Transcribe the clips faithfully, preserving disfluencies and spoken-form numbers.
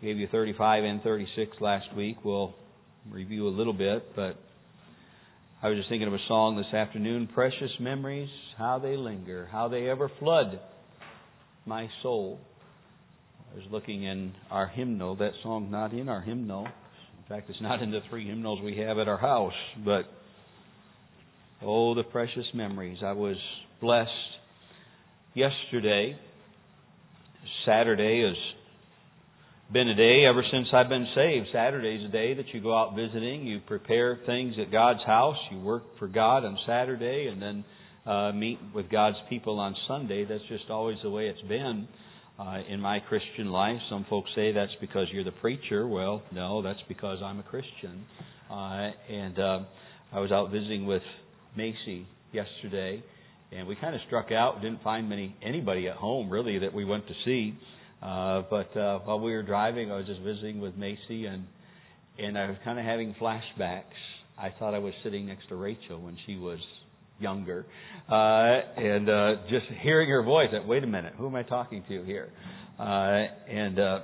Gave you thirty-five and thirty-six last week. We'll review a little bit, but I was just thinking of a song this afternoon. Precious memories, how they linger, how they ever flood my soul. I was looking in our hymnal. That song's not in our hymnal. In fact, it's not in the three hymnals we have at our house. But, oh, the precious memories. I was blessed yesterday. Saturday has been a day ever since I've been saved. Saturday's a day that you go out visiting. You prepare things at God's house. You work for God on Saturday and then uh, meet with God's people on Sunday. That's just always the way it's been uh, in my Christian life. Some folks say that's because you're the preacher. Well, no, that's because I'm a Christian. Uh, and uh, I was out visiting with Macy yesterday, and we kind of struck out. Didn't find many anybody at home really that we went to see. Uh, but uh, while we were driving, I was just visiting with Macy, and and I was kind of having flashbacks. I thought I was sitting next to Rachel when she was younger, uh, and uh, just hearing her voice. That wait a minute, who am I talking to here? Uh, and uh,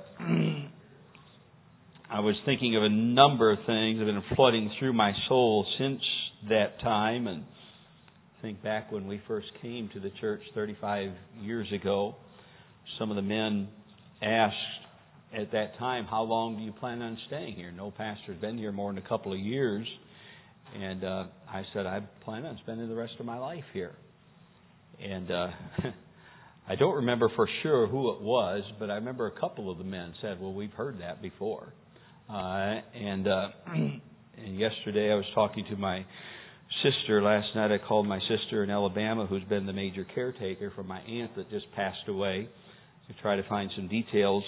I was thinking of a number of things that have been flooding through my soul since that time, and think back when we first came to the church thirty-five years ago. Some of the men asked at that time, how long do you plan on staying here? No pastor's been here more than a couple of years. And uh, I said, I plan on spending the rest of my life here. And uh, I don't remember for sure who it was, but I remember a couple of the men said, well, we've heard that before. Uh, and, uh, and yesterday I was talking to my sister. Last night I called my sister in Alabama, who's been the major caretaker for my aunt that just passed away, to try to find some details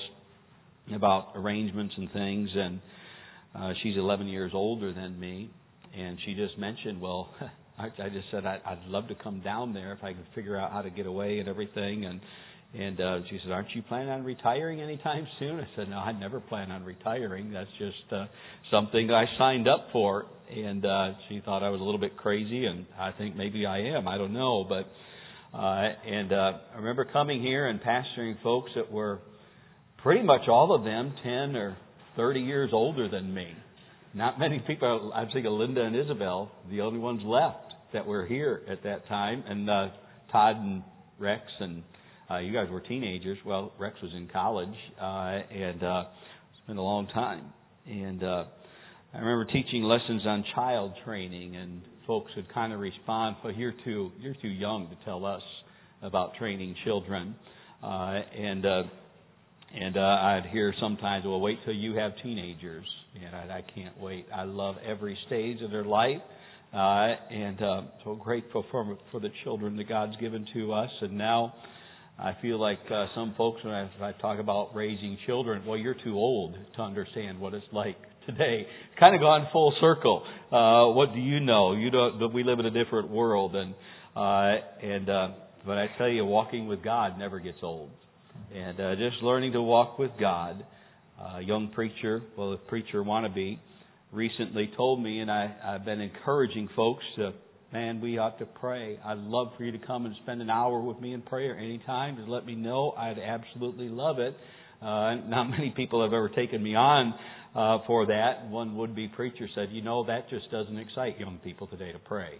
about arrangements and things. And uh, she's eleven years older than me, and she just mentioned, well, I, I just said I, I'd love to come down there if I could figure out how to get away and everything. And and uh, she said, aren't you planning on retiring anytime soon? I said, no, I never plan on retiring. That's just uh, something I signed up for. And uh, she thought I was a little bit crazy, and I think maybe I am. I don't know, but. Uh, and uh, I remember coming here and pastoring folks that were pretty much all of them ten or thirty years older than me. Not many people. I'm thinking Linda and Isabel, the only ones left that were here at that time. And uh, Todd and Rex and uh, you guys were teenagers. Well, Rex was in college, uh, and uh, it's been a long time. And uh, I remember teaching lessons on child training, and folks would kind of respond, well, you're too, you're too young to tell us about training children. Uh, and uh, and uh, I'd hear sometimes, well, wait till you have teenagers. And I, I can't wait. I love every stage of their life. Uh, and uh, so grateful for, for the children that God's given to us. And now I feel like uh, some folks, when I, I talk about raising children, well, you're too old to understand what it's like today. It's kind of gone full circle. Uh, what do you know? You don't. But we live in a different world, and uh, and uh, but I tell you, walking with God never gets old. And uh, just learning to walk with God. A uh, young preacher, well, a preacher wannabe, recently told me, and I, I've been encouraging folks to, man, we ought to pray. I'd love for you to come and spend an hour with me in prayer anytime. Just let me know. I'd absolutely love it. Uh, not many people have ever taken me on Uh, for that. One would-be preacher said, you know, that just doesn't excite young people today to pray.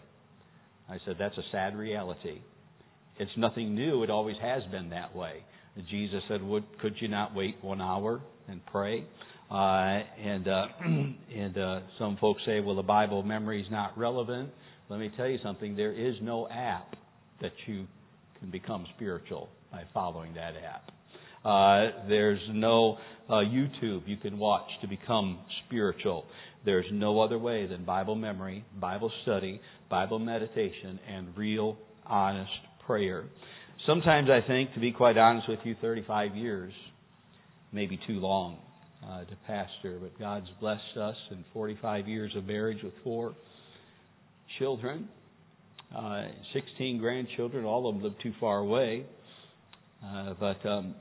I said, that's a sad reality. It's nothing new. It always has been that way. Jesus said, would, could you not wait one hour and pray? Uh, and uh, and uh, some folks say, well, the Bible memory is not relevant. Let me tell you something. There is no app that you can become spiritual by following that app. Uh, there's no uh, YouTube you can watch to become spiritual. There's no other way than Bible memory, Bible study, Bible meditation, and real, honest prayer. Sometimes I think, to be quite honest with you, thirty-five years may be too long uh, to pastor, but God's blessed us in forty-five years of marriage with four children, uh, sixteen grandchildren. All of them live too far away, uh, but um,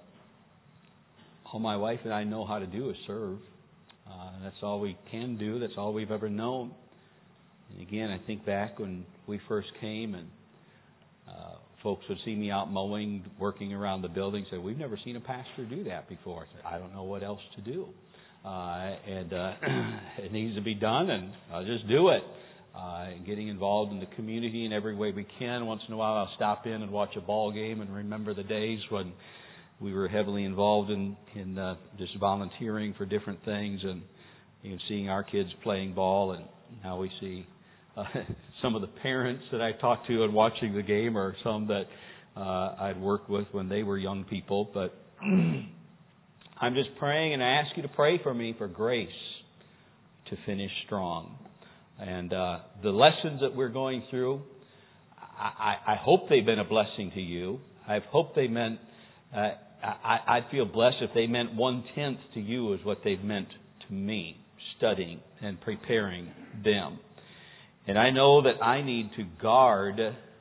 all my wife and I know how to do is serve. Uh, that's all we can do. That's all we've ever known. And again, I think back when we first came, and uh, folks would see me out mowing, working around the building, say, we've never seen a pastor do that before. I said, I don't know what else to do. Uh, and uh, it needs to be done, and I'll just do it. Uh, getting involved in the community in every way we can. Once in a while I'll stop in and watch a ball game and remember the days when we were heavily involved in, in uh, just volunteering for different things, and you know, seeing our kids playing ball, and now we see uh, some of the parents that I talked to and watching the game are some that uh, I'd worked with when they were young people. But I'm just praying, and I ask you to pray for me for grace to finish strong. And uh, the lessons that we're going through, I, I, I hope they've been a blessing to you. I hope they meant, uh, I, I'd feel blessed if they meant one-tenth to you as what they've meant to me, studying and preparing them. And I know that I need to guard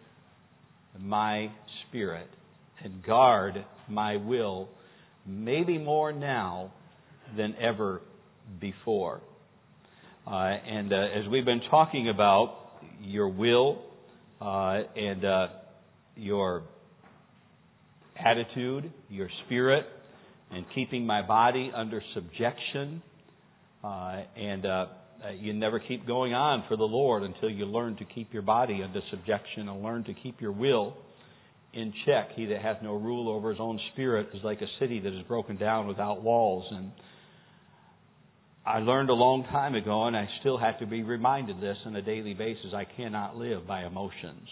my spirit and guard my will, maybe more now than ever before. Uh, and uh, as we've been talking about your will uh, and uh, your attitude, your spirit, and keeping my body under subjection, uh, and uh, you never keep going on for the Lord until you learn to keep your body under subjection and learn to keep your will in check. He that hath no rule over his own spirit is like a city that is broken down without walls. And I learned a long time ago, and I still have to be reminded this on a daily basis, I cannot live by emotions.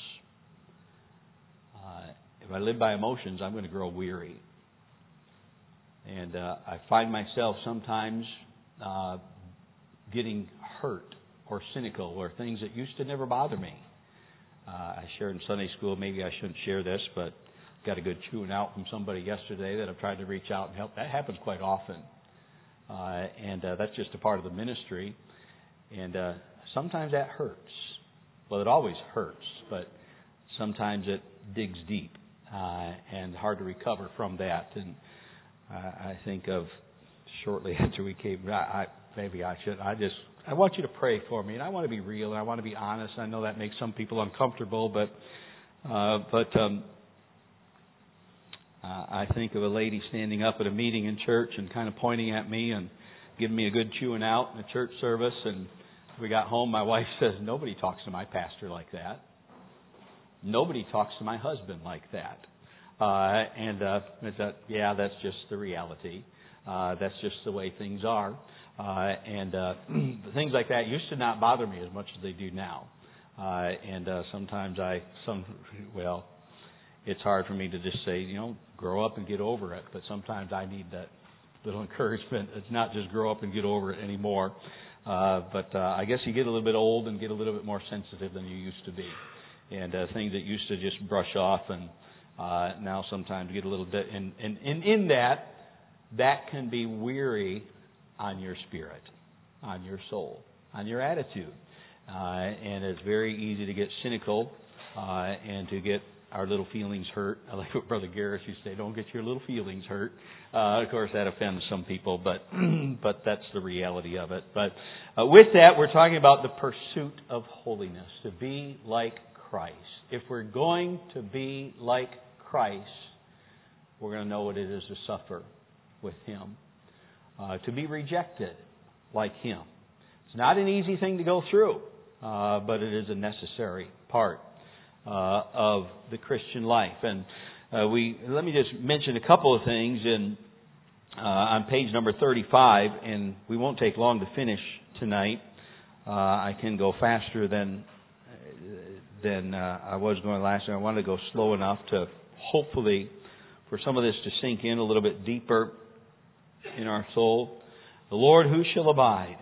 Uh, if I live by emotions, I'm going to grow weary. And uh, I find myself sometimes uh, getting hurt or cynical or things that used to never bother me. Uh, I shared in Sunday school, maybe I shouldn't share this, but got a good chewing out from somebody yesterday that I've tried to reach out and help. That happens quite often. Uh, and uh, that's just a part of the ministry. And uh, sometimes that hurts. Well, it always hurts, but sometimes it digs deep uh, and hard to recover from that. And uh, I think of shortly after we came, I, I, maybe I should, I just, I want you to pray for me. And I want to be real, and I want to be honest. I know that makes some people uncomfortable, but, uh, but, um, Uh, I think of a lady standing up at a meeting in church and kind of pointing at me and giving me a good chewing out in a church service. And we got home, my wife says, nobody talks to my pastor like that. Nobody talks to my husband like that. Uh, and uh, I said, yeah, that's just the reality. Uh, that's just the way things are. Uh, and uh, things like that used to not bother me as much as they do now. Uh, and uh, sometimes I, some, well, it's hard for me to just say, you know, grow up and get over it. But sometimes I need that little encouragement. It's not just grow up and get over it anymore. Uh, but uh, I guess you get a little bit old and get a little bit more sensitive than you used to be. And uh, things that used to just brush off and uh, now sometimes get a little bit. And, and, and in that, that can be weary on your spirit, on your soul, on your attitude. Uh, and it's very easy to get cynical uh, and to get our little feelings hurt. I like what Brother Garris used to say, don't get your little feelings hurt. Uh, of course, that offends some people, but but that's the reality of it. But uh, with that, we're talking about the pursuit of holiness, to be like Christ. If we're going to be like Christ, we're going to know what it is to suffer with Him, uh, to be rejected like Him. It's not an easy thing to go through, uh, but it is a necessary part Uh, of the Christian life. And uh, we let me just mention a couple of things in uh, on page number thirty-five, and we won't take long to finish tonight. Uh, I can go faster than than uh, I was going last time. I wanted to go slow enough to hopefully for some of this to sink in a little bit deeper in our soul. The Lord, who shall abide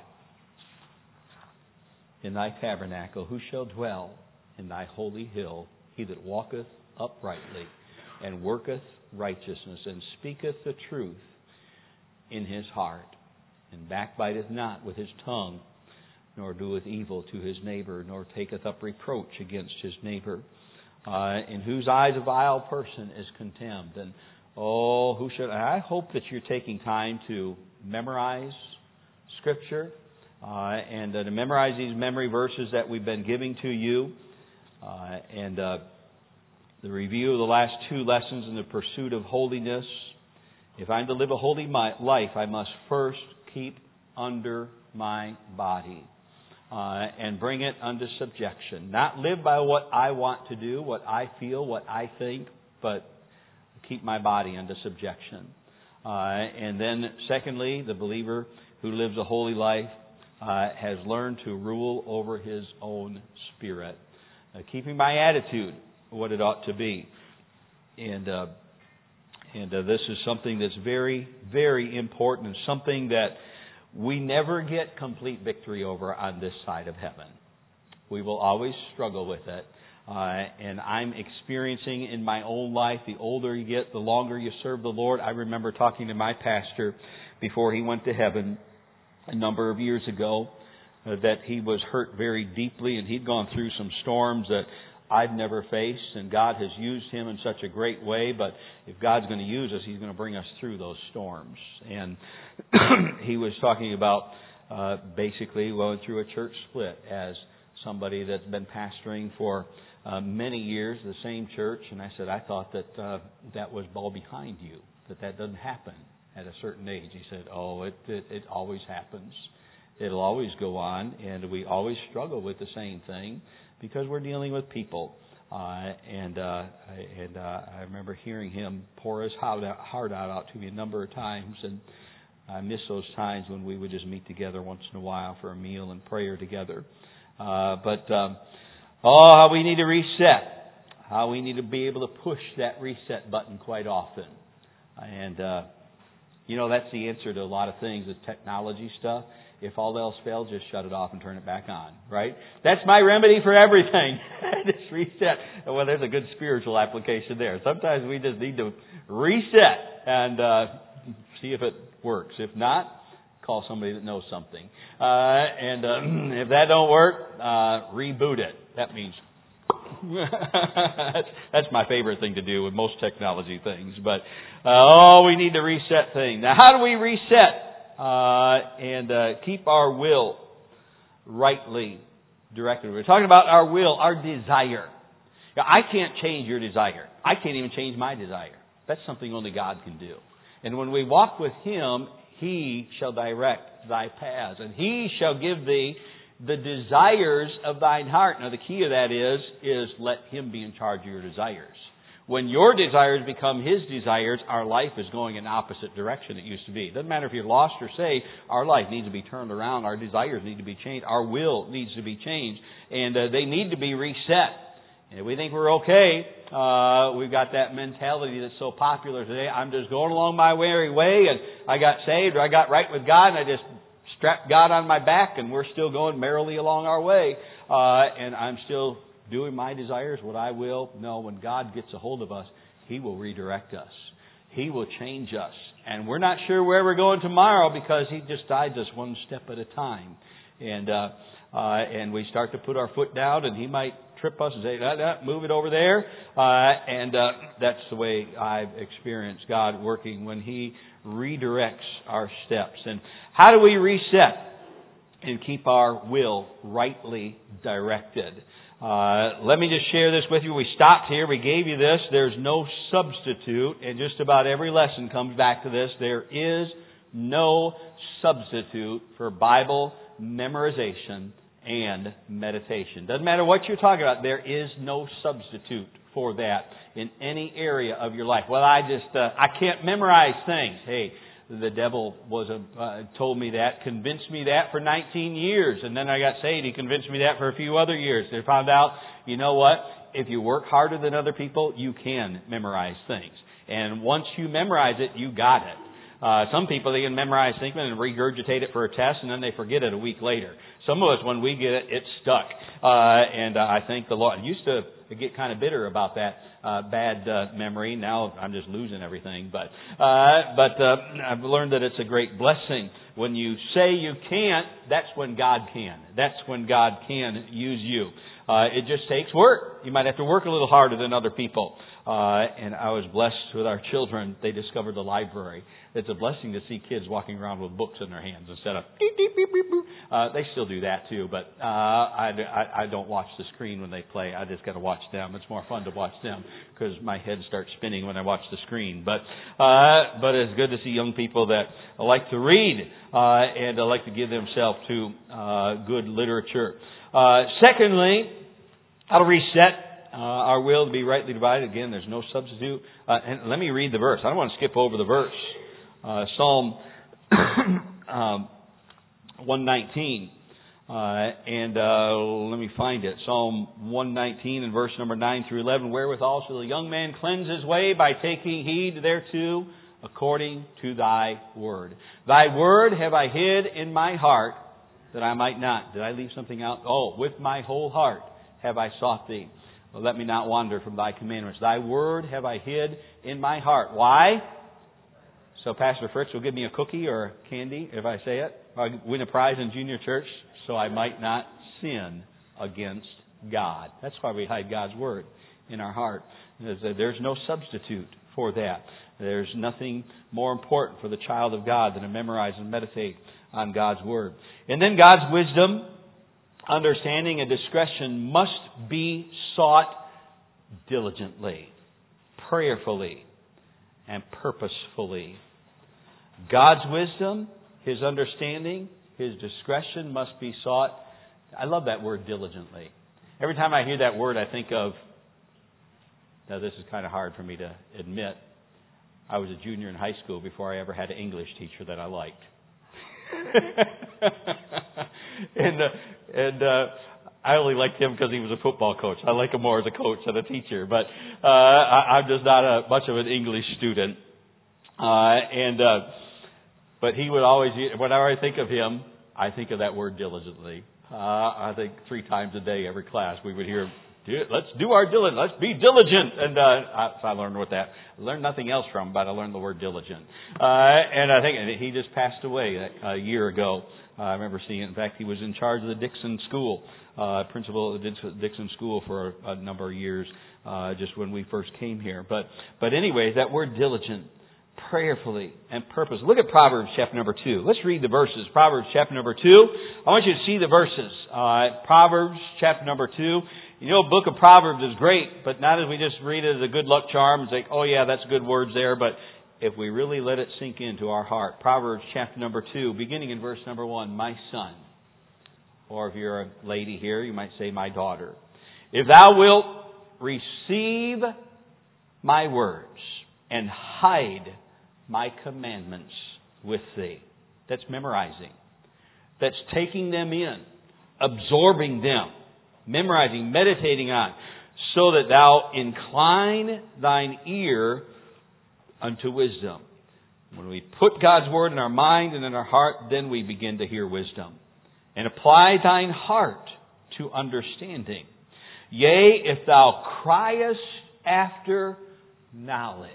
in thy tabernacle? Who shall dwell in thy holy hill? He that walketh uprightly and worketh righteousness and speaketh the truth in his heart, and backbiteth not with his tongue, nor doeth evil to his neighbor, nor taketh up reproach against his neighbor, uh, in whose eyes a vile person is contemned. And oh, who should I hope that you're taking time to memorize Scripture uh, and uh, to memorize these memory verses that we've been giving to you. Uh, and uh, the review of the last two lessons in the pursuit of holiness. If I'm to live a holy life, I must first keep under my body uh, and bring it under subjection. Not live by what I want to do, what I feel, what I think, but keep my body under subjection. Uh, and then, secondly, the believer who lives a holy life uh, has learned to rule over his own spirit, uh, keeping my attitude what it ought to be. And uh, and uh, this is something that's very, very important, and something that we never get complete victory over on this side of heaven. We will always struggle with it. Uh, and I'm experiencing in my own life, the older you get, the longer you serve the Lord. I remember talking to my pastor before he went to heaven a number of years ago, uh, that he was hurt very deeply, and he'd gone through some storms that I've never faced, and God has used him in such a great way. But if God's going to use us, He's going to bring us through those storms. And he was talking about uh, basically going through a church split as somebody that's been pastoring for uh, many years, the same church. And I said, I thought that uh, that was all behind you, that that doesn't happen at a certain age. He said, oh, it, it, it always happens. It'll always go on, and we always struggle with the same thing because we're dealing with people. Uh, and uh, and uh, I remember hearing him pour his heart out, heart out, out to me a number of times, and I miss those times when we would just meet together once in a while for a meal and prayer together. Uh, but, um, oh, how we need to reset. How we need to be able to push that reset button quite often. And, uh, you know, that's the answer to a lot of things, the technology stuff. If all else fails, just shut it off and turn it back on, right? That's my remedy for everything. Just reset. Well, there's a good spiritual application there. Sometimes we just need to reset and uh, see if it works. If not, call somebody that knows something. Uh, and uh, if that don't work, uh, reboot it. That means that's, that's my favorite thing to do with most technology things. But uh, oh, we need to reset things. Now, how do we reset uh, and uh, keep our will rightly directed? We're talking about our will, our desire. Now, I can't change your desire. I can't even change my desire. That's something only God can do. And when we walk with Him, He shall direct thy paths, and He shall give thee the desires of thine heart. Now, the key of that is, is let Him be in charge of your desires. When your desires become His desires, our life is going in the opposite direction it used to be. It doesn't matter if you're lost or saved, our life needs to be turned around. Our desires need to be changed. Our will needs to be changed. And uh, they need to be reset. And we think we're okay. Uh, we've got that mentality that's so popular today. I'm just going along my merry way, and I got saved, or I got right with God, and I just strapped God on my back, and we're still going merrily along our way. Uh, and I'm still doing my desires, what I will. No, when God gets a hold of us, He will redirect us. He will change us. And we're not sure where we're going tomorrow because He just guides us one step at a time. And uh, uh, and we start to put our foot down, and He might trip us and say, nah, nah, move it over there. Uh, and uh, that's the way I've experienced God working when He redirects our steps. And how do we reset and keep our will rightly directed? Uh, let me just share this with you. We stopped here. We gave you this. There's no substitute. And just about every lesson comes back to this. There is no substitute for Bible memorization and meditation. Doesn't matter what you're talking about. There is no substitute for that in any area of your life. Well, I just, uh, I can't memorize things. Hey, the devil was a, uh, told me that, convinced me that for nineteen years. And then I got saved. He convinced me that for a few other years. They found out, you know what? If you work harder than other people, you can memorize things. And once you memorize it, you got it. Uh, some people, they can memorize things and regurgitate it for a test, and then they forget it a week later. Some of us, when we get it, it's stuck. Uh, and uh, I think the Lord, I used to get kind of bitter about that uh, bad uh, memory. Now I'm just losing everything. But uh, but uh, I've learned that it's a great blessing. When you say you can't, that's when God can. That's when God can use you. Uh, it just takes work. You might have to work a little harder than other people. Uh, and I was blessed with our children. They discovered the library. It's a blessing to see kids walking around with books in their hands instead of beep, beep, beep, beep, beep. Uh, they still do that too, but uh, I, I, I don't watch the screen when they play. I just got to watch them. It's more fun to watch them because my head starts spinning when I watch the screen. But uh, but it's good to see young people that like to read uh, and like to give themselves to uh, good literature. Uh, secondly, how to reset uh, our will to be rightly divided. Again, there's no substitute. Uh, and let me read the verse. I don't want to skip over the verse. Uh, Psalm um, one nineteen. Uh, and uh, let me find it. Psalm one nineteen and verse number nine through eleven. Wherewithal shall the young man cleanse his way by taking heed thereto, according to thy word. Thy word have I hid in my heart, that I might not. Did I leave something out? Oh, with my whole heart have I sought thee. Well, let me not wander from thy commandments. Thy word have I hid in my heart. Why? So Pastor Fritz will give me a cookie or candy if I say it. Or I win a prize in junior church, so I might not sin against God. That's why we hide God's word in our heart. There's no substitute for that. There's nothing more important for the child of God than to memorize and meditate on God's word. And then God's wisdom, understanding, and discretion must be sought diligently, prayerfully, and purposefully. God's wisdom, His understanding, His discretion must be sought. I love that word, diligently. Every time I hear that word, I think of, now this is kind of hard for me to admit, I was a junior in high school before I ever had an English teacher that I liked. and uh, and uh, I only liked him because he was a football coach. I like him more as a coach than a teacher. But uh, I, I'm just not a, much of an English student. Uh, and uh, but he would always, whenever I think of him, I think of that word diligently. Uh, I think three times a day, every class, we would hear, let's do our diligent, let's be diligent. And uh, I, so I learned what that, I learned nothing else from, but I learned the word diligent. Uh, and I think and he just passed away a year ago. Uh, I remember seeing it. In fact, he was in charge of the Dixon School, uh, principal of the Dixon School for a, a number of years, uh, just when we first came here. But, but anyways, that word diligent, prayerfully and purpose. Look at Proverbs chapter number two. Let's read the verses. Proverbs chapter number two. I want you to see the verses. Uh, Proverbs chapter number two. You know, the book of Proverbs is great, but not as we just read it as a good luck charm and say, oh yeah, that's good words there, but if we really let it sink into our heart. Proverbs chapter number two, beginning in verse number one, my son. Or if you're a lady here, you might say, my daughter. If thou wilt receive my words and hide my commandments with thee. That's memorizing. That's taking them in, absorbing them, memorizing, meditating on, so that thou incline thine ear unto wisdom. When we put God's word in our mind and in our heart, then we begin to hear wisdom. And apply thine heart to understanding. Yea, if thou criest after knowledge.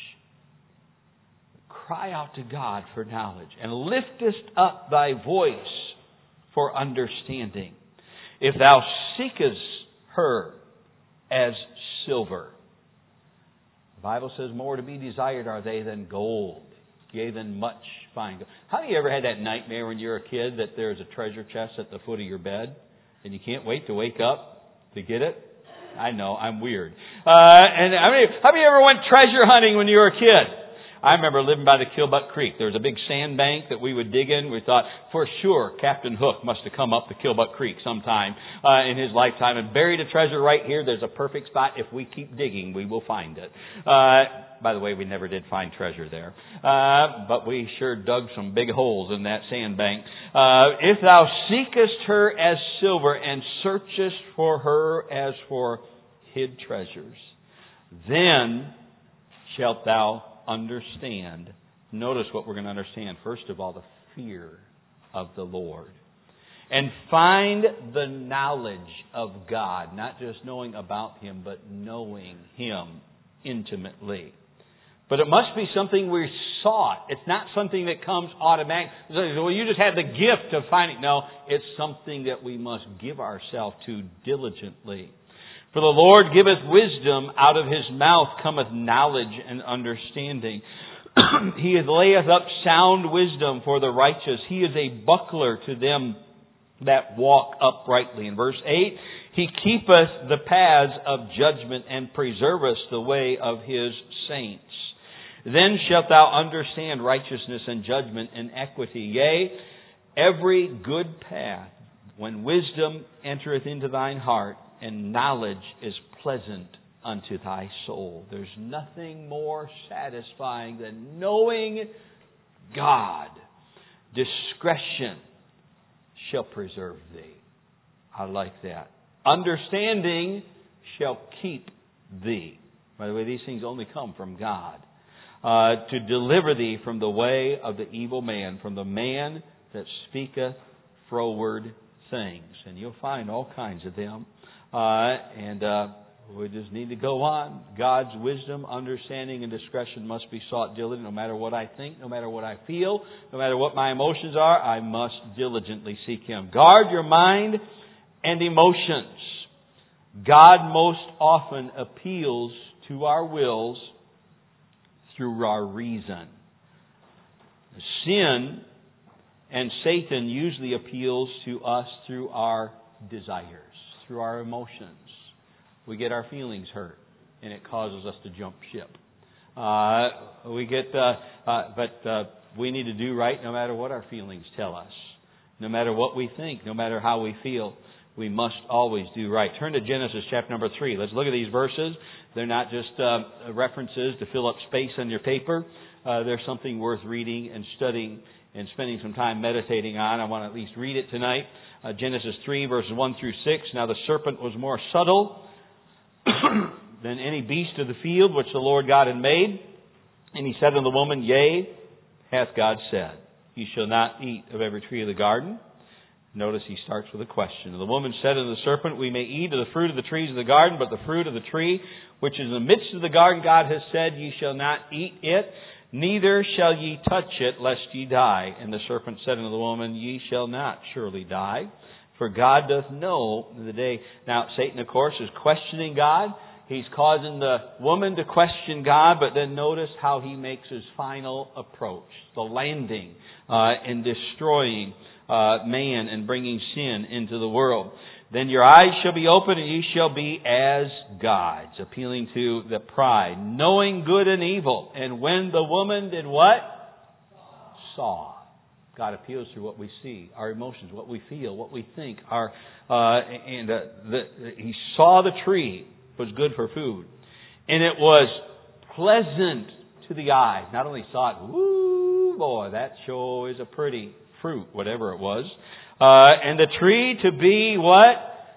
Cry out to God for knowledge, and liftest up thy voice for understanding. If thou seekest her as silver. The Bible says, more to be desired are they than gold, yea, than much fine gold. How many of you ever had that nightmare when you were a kid that there's a treasure chest at the foot of your bed, and you can't wait to wake up to get it? I know, I'm weird. Uh, and how many, how many ever went treasure hunting when you were a kid? I remember living by the Killbuck Creek. There was a big sand bank that we would dig in. We thought, for sure, Captain Hook must have come up the Killbuck Creek sometime uh, in his lifetime and buried a treasure right here. There's a perfect spot. If we keep digging, we will find it. Uh, by the way, we never did find treasure there. Uh, but we sure dug some big holes in that sand bank. Uh, if thou seekest her as silver and searchest for her as for hid treasures, then shalt thou understand. Notice what we're going to understand. First of all, the fear of the Lord. And find the knowledge of God. Not just knowing about Him, but knowing Him intimately. But it must be something we're sought. It's not something that comes automatic. Well, you just have the gift of finding. No, it's something that we must give ourselves to diligently. For the Lord giveth wisdom, out of his mouth cometh knowledge and understanding. He layeth up sound wisdom for the righteous. He is a buckler to them that walk uprightly. In verse eight, He keepeth the paths of judgment and preserveth the way of his saints. Then shalt thou understand righteousness and judgment and equity. Yea, every good path, when wisdom entereth into thine heart, and knowledge is pleasant unto thy soul. There's nothing more satisfying than knowing God. Discretion shall preserve thee. I like that. Understanding shall keep thee. By the way, these things only come from God. Uh, to deliver thee from the way of the evil man, from the man that speaketh froward things. And you'll find all kinds of them. Uh, and uh, we just need to go on. God's wisdom, understanding, and discretion must be sought diligently. No matter what I think, no matter what I feel, no matter what my emotions are, I must diligently seek Him. Guard your mind and emotions. God most often appeals to our wills through our reason. Sin and Satan usually appeals to us through our desires, through our emotions. We get our feelings hurt, and it causes us to jump ship. Uh, we get, uh, uh, but uh, we need to do right no matter what our feelings tell us, no matter what we think, no matter how we feel. We must always do right. Turn to Genesis chapter number three. Let's look at these verses. They're not just uh, references to fill up space on your paper. Uh, they're something worth reading and studying and spending some time meditating on. I want to at least read it tonight. Uh, Genesis three, verses one through six. Now the serpent was more subtle than any beast of the field which the Lord God had made. And he said unto the woman, Yea, hath God said, Ye shall not eat of every tree of the garden. Notice he starts with a question. The woman said unto the serpent, We may eat of the fruit of the trees of the garden, but the fruit of the tree which is in the midst of the garden, God has said, Ye shall not eat it, neither shall ye touch it, lest ye die. And the serpent said unto the woman, Ye shall not surely die, for God doth know the day. Now, Satan, of course, is questioning God. He's causing the woman to question God, but then notice how he makes his final approach, the landing uh, in destroying Uh, man and bringing sin into the world. Then your eyes shall be open and ye shall be as gods, appealing to the pride, knowing good and evil. And when the woman did what? Saw. God appeals through what we see, our emotions, what we feel, what we think. Our uh, and uh, the, he saw the tree was good for food, and it was pleasant to the eyes. Not only saw it, woo boy, that sure is a pretty fruit, whatever it was. Uh, and the tree to be what?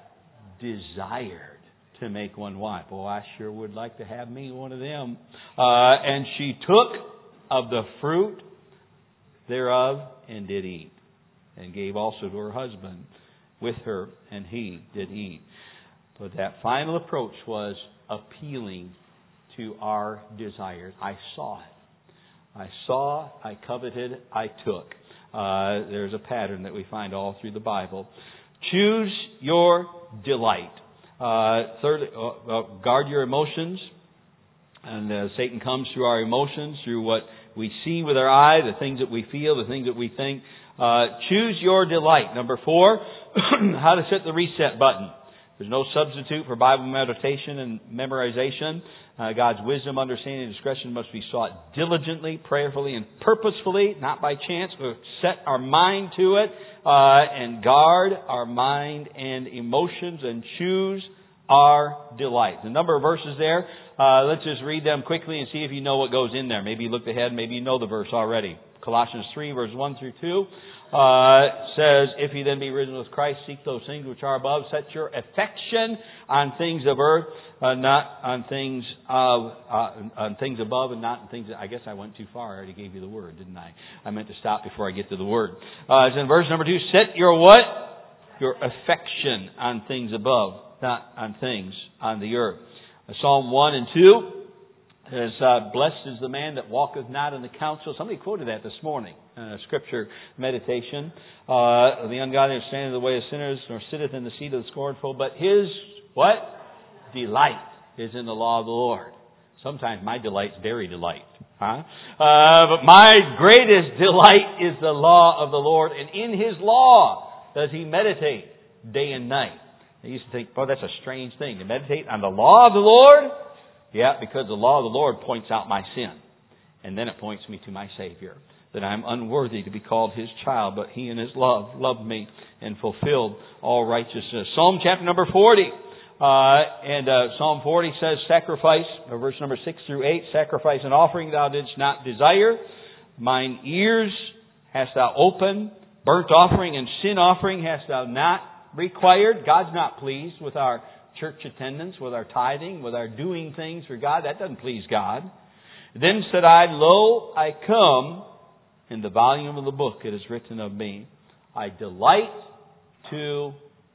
Desired to make one wife. Boy, I sure would like to have me one of them. Uh, and she took of the fruit thereof and did eat. And gave also to her husband with her, and he did eat. But that final approach was appealing to our desires. I saw it. I saw, I coveted, I took. Uh, there's a pattern that we find all through the Bible. Choose your delight. Uh, third, uh, uh, guard your emotions. And uh, Satan comes through our emotions, through what we see with our eye, the things that we feel, the things that we think. Uh, choose your delight. Number four, how to set the reset button. There's no substitute for Bible meditation and memorization. Uh, God's wisdom, understanding, and discretion must be sought diligently, prayerfully, and purposefully, not by chance. We'll set our mind to it uh, and guard our mind and emotions and choose our delight. The number of verses there, uh, let's just read them quickly and see if you know what goes in there. Maybe you looked ahead, maybe you know the verse already. Colossians three, verse one through two. Uh, says, If ye then be risen with Christ, seek those things which are above. Set your affection on things of earth, uh, not on things of uh, on things above, and not on things. I guess I went too far. I already gave you the word, didn't I? I meant to stop before I get to the word. Uh, it's in verse number two. Set your what? Your affection on things above, not on things on the earth. Uh, Psalm one and two. Says, uh, blessed is the man that walketh not in the counsel. Somebody quoted that this morning in a scripture meditation. Uh, the ungodly standeth in the way of sinners, nor sitteth in the seat of the scornful. But his, what? delight is in the law of the Lord. Sometimes my delight's dairy delight. Huh? Uh, but my greatest delight is the law of the Lord, and in His law does He meditate day and night. I used to think, boy, that's a strange thing, to meditate on the law of the Lord. Yeah, because the law of the Lord points out my sin. And then it points me to my Savior, that I'm unworthy to be called His child, but He in His love loved me and fulfilled all righteousness. Psalm chapter number forty. Uh, and uh, Psalm forty says, sacrifice, uh, verse number six through eight, sacrifice and offering thou didst not desire. Mine ears hast thou opened. Burnt offering and sin offering hast thou not required. God's not pleased with our church attendance, with our tithing, with our doing things for God. That doesn't please God. Then said I, Lo, I come. In the volume of the book it is written of me, I delight to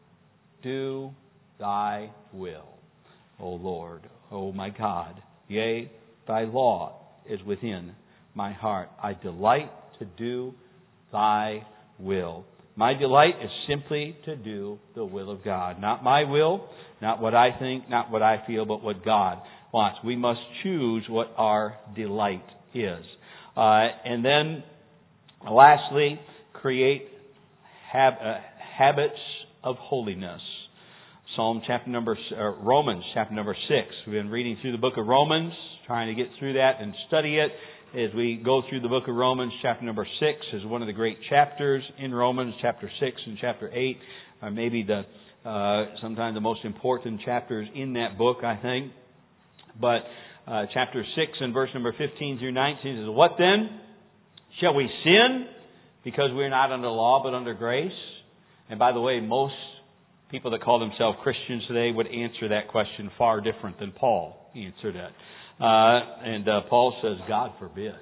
do Thy will, O Lord, O my God. Yea, Thy law is within my heart. I delight to do Thy will. My delight is simply to do the will of God. Not my will, not what I think, not what I feel, but what God wants. We must choose what our delight is. Uh, and then, lastly, create hab- uh, habits of holiness. Psalm chapter number, uh, Romans chapter number six. We've been reading through the book of Romans, trying to get through that and study it. As we go through the book of Romans, chapter number six is one of the great chapters in Romans. Chapter six and chapter eight are maybe the uh, sometimes the most important chapters in that book, I think. But uh, chapter six and verse number fifteen through nineteen says, What then? Shall we sin because we're not under law but under grace? And by the way, most people that call themselves Christians today would answer that question far different than Paul answered it. Uh, and uh, Paul says, God forbid.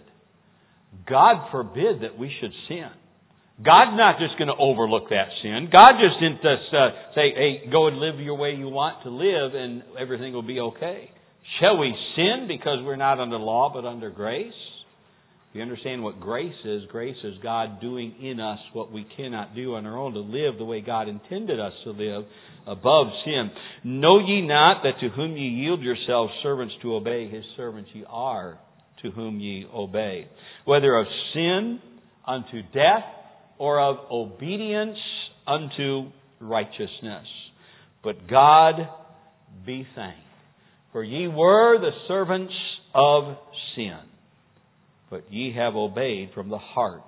God forbid that we should sin. God's not just going to overlook that sin. God just didn't just uh, say, hey, go and live your way you want to live and everything will be okay. Shall we sin because we're not under law but under grace? If you understand what grace is, grace is God doing in us what we cannot do on our own, to live the way God intended us to live above sin. Know ye not that to whom ye yield yourselves servants to obey, His servants ye are to whom ye obey. Whether of sin unto death or of obedience unto righteousness. But God be thanked. For ye were the servants of sin, but ye have obeyed from the heart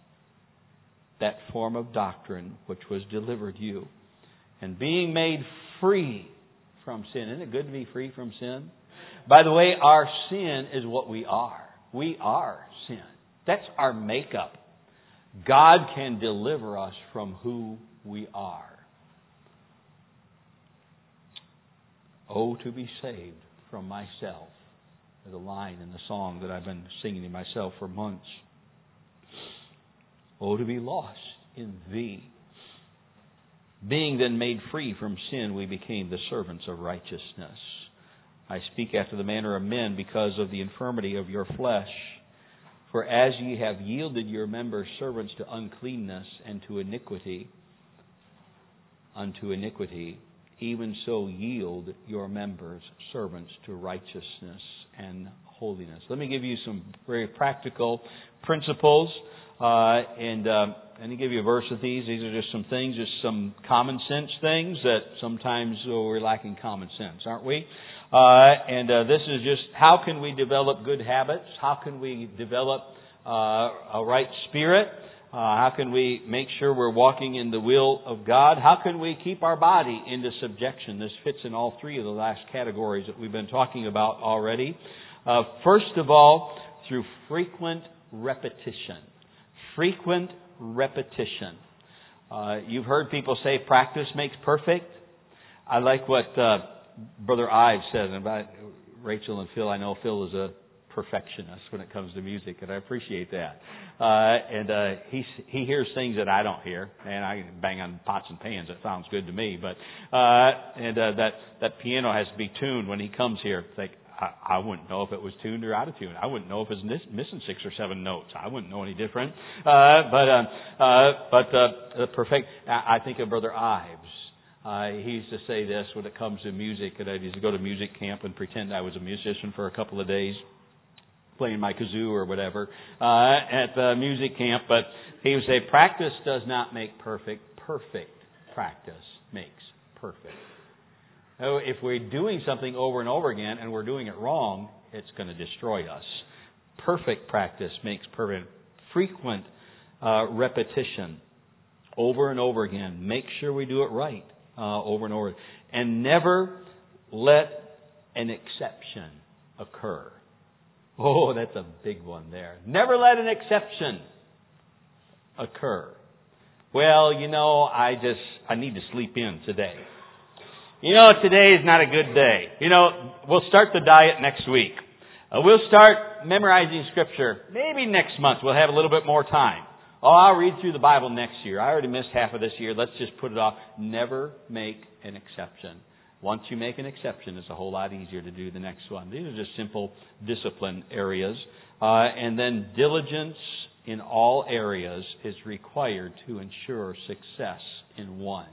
that form of doctrine which was delivered you. And being made free from sin. Isn't it good to be free from sin? By the way, our sin is what we are. We are sin. That's our makeup. God can deliver us from who we are. Oh, to be saved from myself. There's a line in the song that I've been singing to myself for months. Oh, to be lost in Thee. Being then made free from sin, we became the servants of righteousness. I speak after the manner of men because of the infirmity of your flesh. For as ye have yielded your members servants to uncleanness and to iniquity, unto iniquity, even so yield your members servants to righteousness and holiness. Let me give you some very practical principles, uh, and uh, let me give you a verse of these. These are just some things, just some common sense things that sometimes oh, we're lacking common sense, aren't we? Uh, and uh, this is just how can we develop good habits? How can we develop uh, a right spirit? Uh, how can we make sure we're walking in the will of God? How can we keep our body into subjection? This fits in all three of the last categories that we've been talking about already. Uh, first of all, through frequent repetition. Frequent repetition. Uh, you've heard people say practice makes perfect. I like what uh, Brother Ives says about Rachel and Phil. I know Phil is a perfectionist when it comes to music, and I appreciate that. Uh, and uh, he he hears things that I don't hear, and I can bang on pots and pans. That sounds good to me. But uh, and uh, that that piano has to be tuned when he comes here. It's like I, I wouldn't know if it was tuned or out of tune. I wouldn't know if it's miss, missing six or seven notes. I wouldn't know any different. Uh, but uh, uh, but uh, perfect. I think of Brother Ives. Uh, he used to say this when it comes to music, and I used to go to music camp and pretend I was a musician for a couple of days, playing my kazoo or whatever uh, at the music camp. But he would say, practice does not make perfect. Perfect practice makes perfect. So if we're doing something over and over again and we're doing it wrong, it's going to destroy us. Perfect practice makes perfect. Frequent uh, repetition over and over again. Make sure we do it right. Uh, over and over. And never let an exception occur. Oh, that's a big one there. Never let an exception occur. Well, you know, I just, I need to sleep in today. You know, today is not a good day. You know, we'll start the diet next week. Uh, we'll start memorizing Scripture. Maybe next month we'll have a little bit more time. Oh, I'll read through the Bible next year. I already missed half of this year. Let's just put it off. Never make an exception. Once you make an exception, it's a whole lot easier to do the next one. These are just simple discipline areas. Uh, and then diligence in all areas is required to ensure success in one.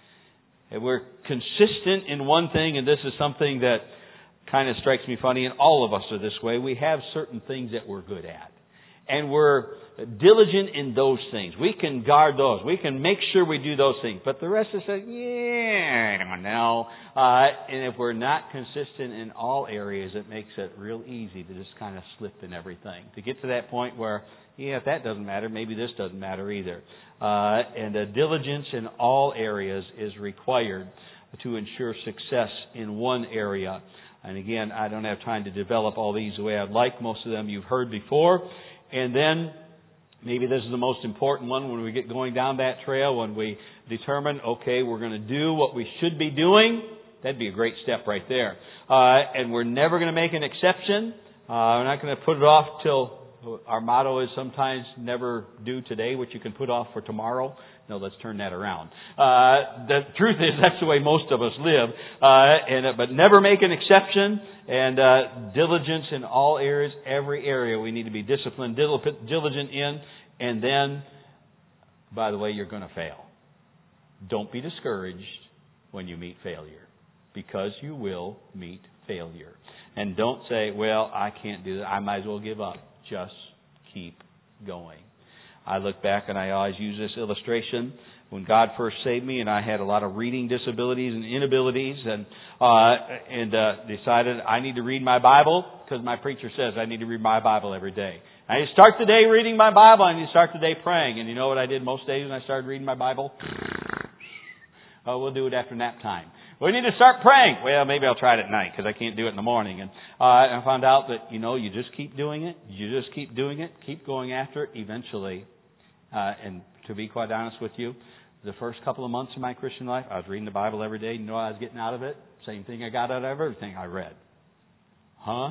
And we're consistent in one thing, and this is something that kind of strikes me funny, and all of us are this way. We have certain things that we're good at. And we're diligent in those things. We can guard those. We can make sure we do those things. But the rest is like, yeah, I don't know. Uh, and if we're not consistent in all areas, it makes it real easy to just kind of slip in everything. To get to that point where, yeah, if that doesn't matter, maybe this doesn't matter either. Uh, and a diligence in all areas is required to ensure success in one area. And again, I don't have time to develop all these the way I'd like. Most of them you've heard before. And then, maybe this is the most important one when we get going down that trail, when we determine, okay, we're going to do what we should be doing. That'd be a great step right there. Uh, and we're never going to make an exception. Uh, we're not going to put it off till, our motto is sometimes never do today what you can put off for tomorrow. No, let's turn that around. Uh, the truth is that's the way most of us live. Uh, and uh, but never make an exception. And uh, diligence in all areas, every area we need to be disciplined, diligent in. And then, by the way, you're going to fail. Don't be discouraged when you meet failure, because you will meet failure. And don't say, well, I can't do that. I might as well give up. Just keep going. I look back and I always use this illustration. When God first saved me, and I had a lot of reading disabilities and inabilities, and uh, and uh, decided I need to read my Bible because my preacher says I need to read my Bible every day. I need to start the day reading my Bible. I need to start the day praying. And you know what I did most days when I started reading my Bible? Oh, we'll do it after nap time. We need to start praying. Well, maybe I'll try it at night because I can't do it in the morning. And uh, I found out that, you know, you just keep doing it. You just keep doing it. Keep going after it. Eventually, uh, and to be quite honest with you, the first couple of months of my Christian life, I was reading the Bible every day. You know what I was getting out of it? Same thing I got out of everything I read. Huh?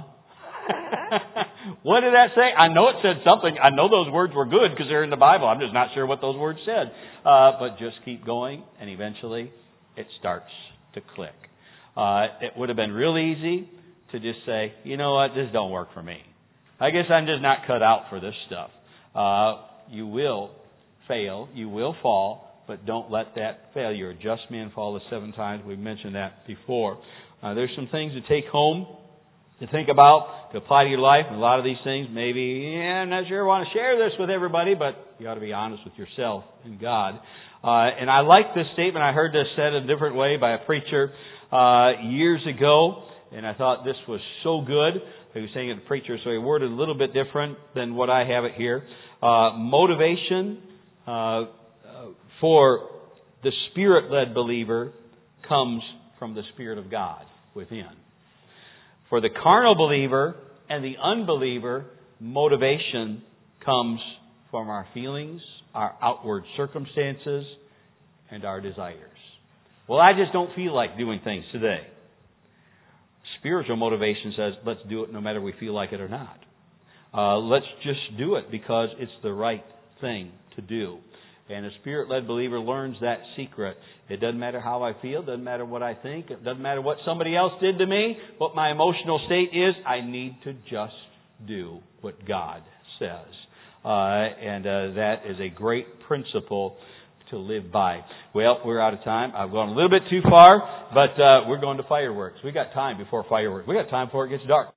What did that say? I know it said something. I know those words were good because they're in the Bible. I'm just not sure what those words said. Uh, but just keep going, and eventually it starts to click. Uh, it would have been real easy to just say, you know what, this don't work for me. I guess I'm just not cut out for this stuff. Uh, you will fail. You will fall. But don't let that failure. Just man falleth seven times. We've mentioned that before. Uh, there's some things to take home, to think about, to apply to your life. And a lot of these things, maybe, yeah, I'm not sure I want to share this with everybody, but you ought to be honest with yourself and God. Uh, and I like this statement. I heard this said a different way by a preacher uh, years ago, and I thought this was so good. He was saying it to preacher, so he worded a little bit different than what I have it here. Uh, motivation uh, for the Spirit-led believer comes from the Spirit of God within. For the carnal believer and the unbeliever, motivation comes from our feelings, our outward circumstances, and our desires. Well, I just don't feel like doing things today. Spiritual motivation says, let's do it no matter we feel like it or not. Uh, let's just do it because it's the right thing to do. And a Spirit-led believer learns that secret. It doesn't matter how I feel. It doesn't matter what I think. It doesn't matter what somebody else did to me. What my emotional state is, I need to just do what God says. Uh, and uh, that is a great principle to live by. Well, we're out of time. I've gone a little bit too far, but uh, we're going to fireworks. We got time before fireworks. We got time before it gets dark.